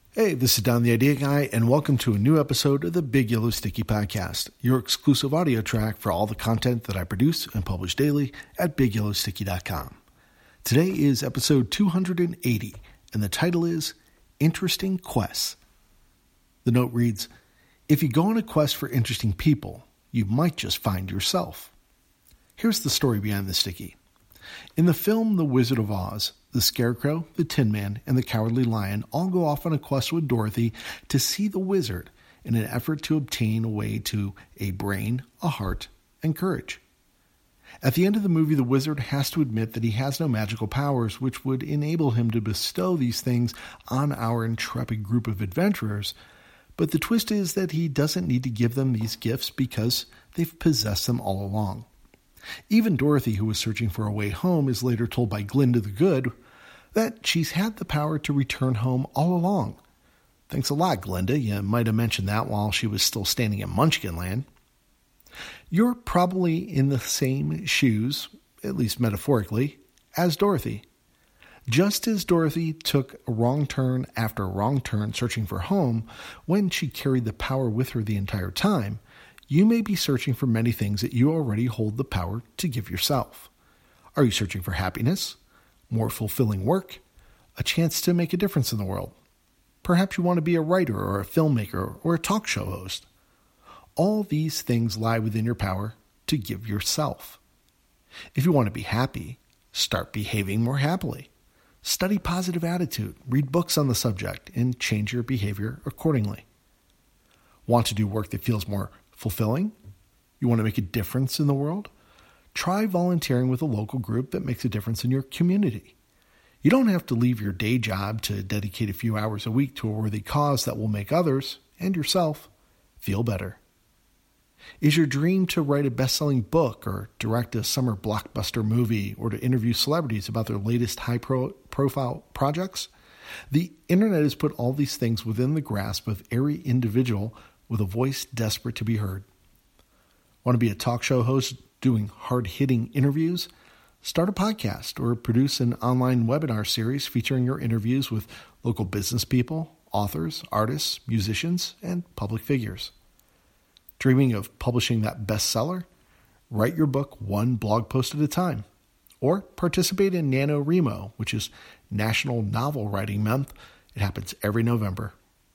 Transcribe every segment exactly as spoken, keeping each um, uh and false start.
Hey, this is Don the Idea Guy, and welcome to a new episode of the Big Yellow Sticky Podcast, your exclusive audio track for all the content that I produce and publish daily at big yellow sticky dot com. Today is episode two hundred eighty, and the title is Interesting Quests. The note reads, if you go on a quest for interesting people, you might just find yourself. Here's the story behind the sticky. In the film The Wizard of Oz, the Scarecrow, the Tin Man, and the Cowardly Lion all go off on a quest with Dorothy to see the wizard in an effort to obtain a way to a brain, a heart, and courage. At the end of the movie, the wizard has to admit that he has no magical powers which would enable him to bestow these things on our intrepid group of adventurers, but the twist is that he doesn't need to give them these gifts because they've possessed them all along. Even Dorothy, who was searching for a way home, is later told by Glinda the Good that she's had the power to return home all along. Thanks a lot, Glinda. You might have mentioned that while she was still standing in Munchkinland. You're probably in the same shoes, at least metaphorically, as Dorothy. Just as Dorothy took a wrong turn after a wrong turn searching for home when she carried the power with her the entire time, you may be searching for many things that you already hold the power to give yourself. Are you searching for happiness, more fulfilling work, a chance to make a difference in the world? Perhaps you want to be a writer or a filmmaker or a talk show host. All these things lie within your power to give yourself. If you want to be happy, start behaving more happily. Study positive attitude, read books on the subject, and change your behavior accordingly. Want to do work that feels more fulfilling? You want to make a difference in the world? Try volunteering with a local group that makes a difference in your community. You don't have to leave your day job to dedicate a few hours a week to a worthy cause that will make others, and yourself, feel better. Is your dream to write a best-selling book or direct a summer blockbuster movie or to interview celebrities about their latest high-profile projects? The internet has put all these things within the grasp of every individual with a voice desperate to be heard. Want to be a talk show host doing hard-hitting interviews? Start a podcast or produce an online webinar series featuring your interviews with local business people, authors, artists, musicians, and public figures. Dreaming of publishing that bestseller? Write your book one blog post at a time. Or participate in NaNoWriMo, which is National Novel Writing Month. It happens every November.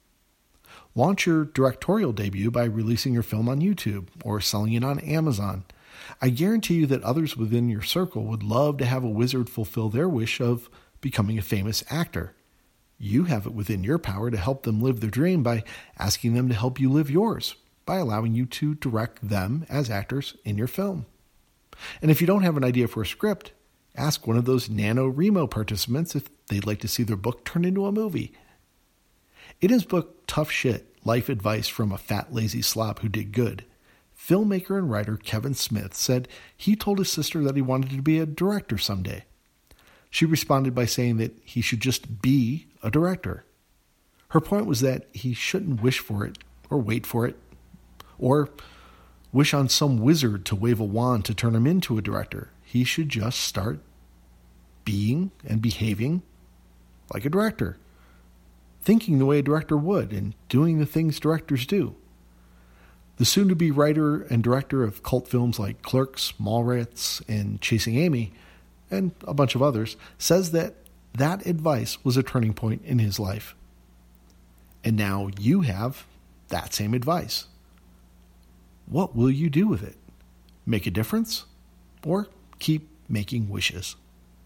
Launch your directorial debut by releasing your film on YouTube or selling it on Amazon. I guarantee you that others within your circle would love to have a wizard fulfill their wish of becoming a famous actor. You have it within your power to help them live their dream by asking them to help you live yours, by allowing you to direct them as actors in your film. And if you don't have an idea for a script, ask one of those NaNoWriMo participants if they'd like to see their book turned into a movie. In his book, Tough Shit, Life Advice from a Fat Lazy Slob Who Did Good, filmmaker and writer Kevin Smith said he told his sister that he wanted to be a director someday. She responded by saying that he should just be a director. Her point was that he shouldn't wish for it or wait for it or wish on some wizard to wave a wand to turn him into a director. He should just start being and behaving like a director. Thinking the way a director would and doing the things directors do. The soon-to-be writer and director of cult films like Clerks, Mallrats, and Chasing Amy, and a bunch of others, says that that advice was a turning point in his life. And now you have that same advice. What will you do with it? Make a difference? Or keep making wishes?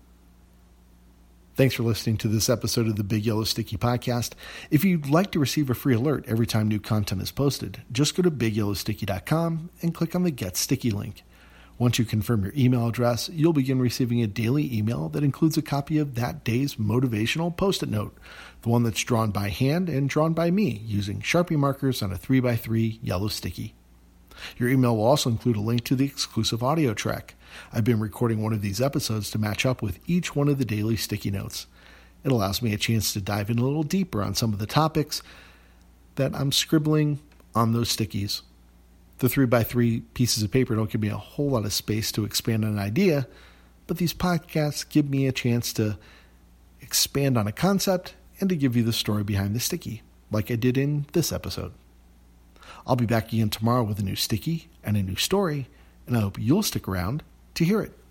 Thanks for listening to this episode of the Big Yellow Sticky Podcast. If you'd like to receive a free alert every time new content is posted, just go to big yellow sticky dot com and click on the Get Sticky link. Once you confirm your email address, you'll begin receiving a daily email that includes a copy of that day's motivational Post-it note, the one that's drawn by hand and drawn by me using Sharpie markers on a three by three yellow sticky. Your email will also include a link to the exclusive audio track. I've been recording one of these episodes to match up with each one of the daily sticky notes. It allows me a chance to dive in a little deeper on some of the topics that I'm scribbling on those stickies. The three by three pieces of paper don't give me a whole lot of space to expand on an idea, but these podcasts give me a chance to expand on a concept and to give you the story behind the sticky, like I did in this episode. I'll be back again tomorrow with a new sticky and a new story, and I hope you'll stick around to hear it.